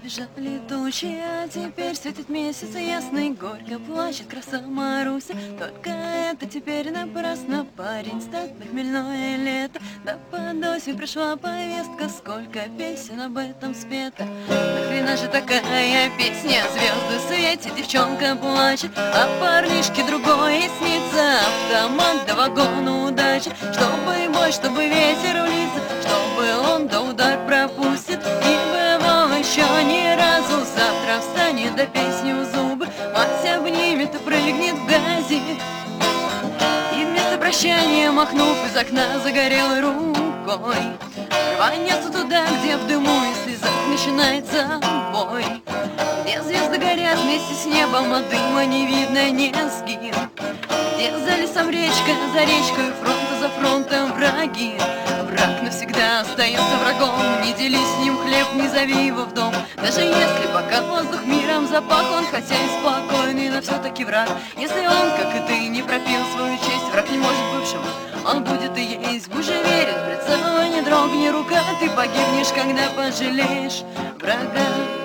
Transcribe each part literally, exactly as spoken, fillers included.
Набежали тучи, а теперь светит месяц ясный, горько плачет краса Маруся. Только это теперь напрасно, парень, стать хмельное лето. Да под осень пришла повестка, сколько песен об этом спето. Нахрена же такая песня, звезды светят, девчонка плачет, а парнишке другое снится. Автомат да вагон удачи, чтобы бой, чтобы ветер в лица, чтобы он да удар пропустит. И бывало еще ни разу, завтра встанет да песню в зубы, мать обнимет и прыгнет в газик. И вместо прощания, махнув из окна загорелой рукой, рванется туда, где в дыму и слезах начинается бой. Где звезды горят вместе с небом, а дыма не видно низги. Где за лесом речка, за речкой фронта за фронтом враги. Враг навсегда остается врагом, не дели с ним хлеб, не зови его в дом. Даже если пока воздух миром запах, он хотя и спокойный, но все-таки враг. Если он, как и ты, не пропил свою честь, враг не может бывшим, он будет и есть. Будь же верен, прицела не дрогни рука, ты погибнешь, когда пожалеешь врага.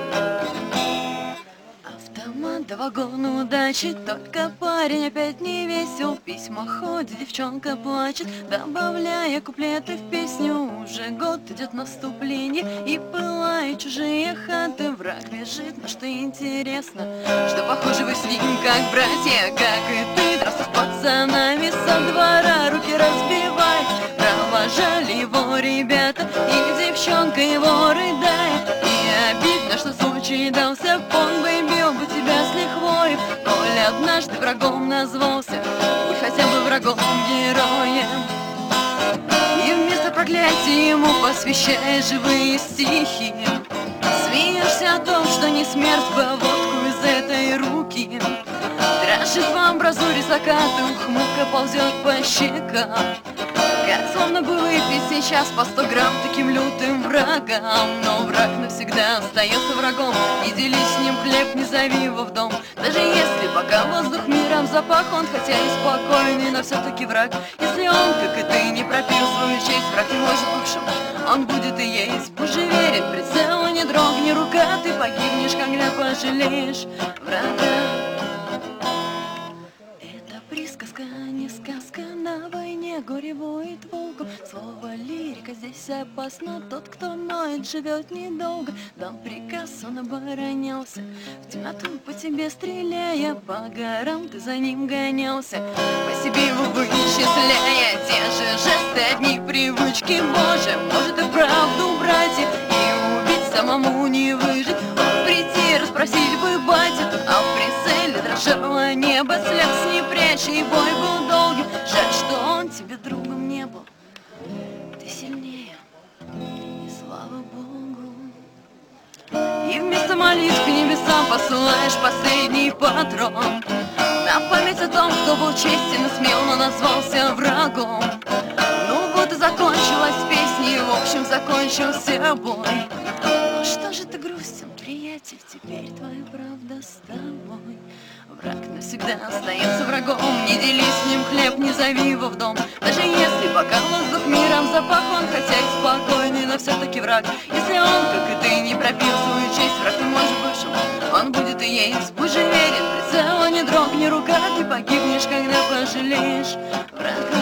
Да вагон удачи, только парень опять не весел. Письма ходит, девчонка плачет, добавляя куплеты в песню. Уже год идет наступление, и пылают чужие хаты. Враг бежит, но что интересно, что похоже вы с ним как братья, как и ты. Драться с пацанами со двора, руки разбивай. Провожали его ребята, и девчонка его рыдает. И обидно, что случай дался, он бы бил бы тебя с лихвой. Коль однажды врагом назвался, будь хотя бы врагом-героем. И вместо проклятия ему посвящай живые стихи. Смеешься о том, что не смерть поводку из этой руки. Дрожит в амбразуре заката, ухмылка ползет по щекам. Как словно бы выпить сейчас по сто грамм таким лютым врагам. Но враг навсегда остается врагом, не дели с ним хлеб, не зови его в дом. Даже если пока воздух миром запах, он хотя и спокойный, но все-таки враг. Если он, как и ты, не пропил свою честь, враг не может бывшим, он будет и есть. Будь же верен, прицела не дрогни рука, ты погибнешь, когда пожалеешь врага. Присказка, не сказка, на войне горе воет волком. Слово лирика здесь опасно, тот, кто ноет, живет недолго. Дал приказ, он оборонялся, в темноту по тебе стреляя, по горам ты за ним гонялся, по себе его вычисляя. Те же жесты, одни привычки, Боже, может и правду брать и убить, самому не выжить. Он прийти, расспросить бы батю, а в прицеле дрожало небо, слез не прячь, и бой был долгим. Жаль, что он тебе другом не был, ты сильнее, и слава Богу. И вместо молитв к небесам посылаешь последний патрон, на память о том, кто был честен и смел, но назвался врагом. Ну вот и закончилась песня, и в общем закончился бой. Ну что же ты грустен, приятель, теперь твоя правда с тобой. Враг навсегда остается врагом, не дели с ним хлеб, не зови его в дом. Даже если пока воздух миром запах, он хотя и спокойный, но все-таки враг. Если он, как и ты, не пропил свою честь, враг не может бывшим, он будет и есть. Будь же верен, прицела не дрогни рука, ты погибнешь, когда пожалеешь врага.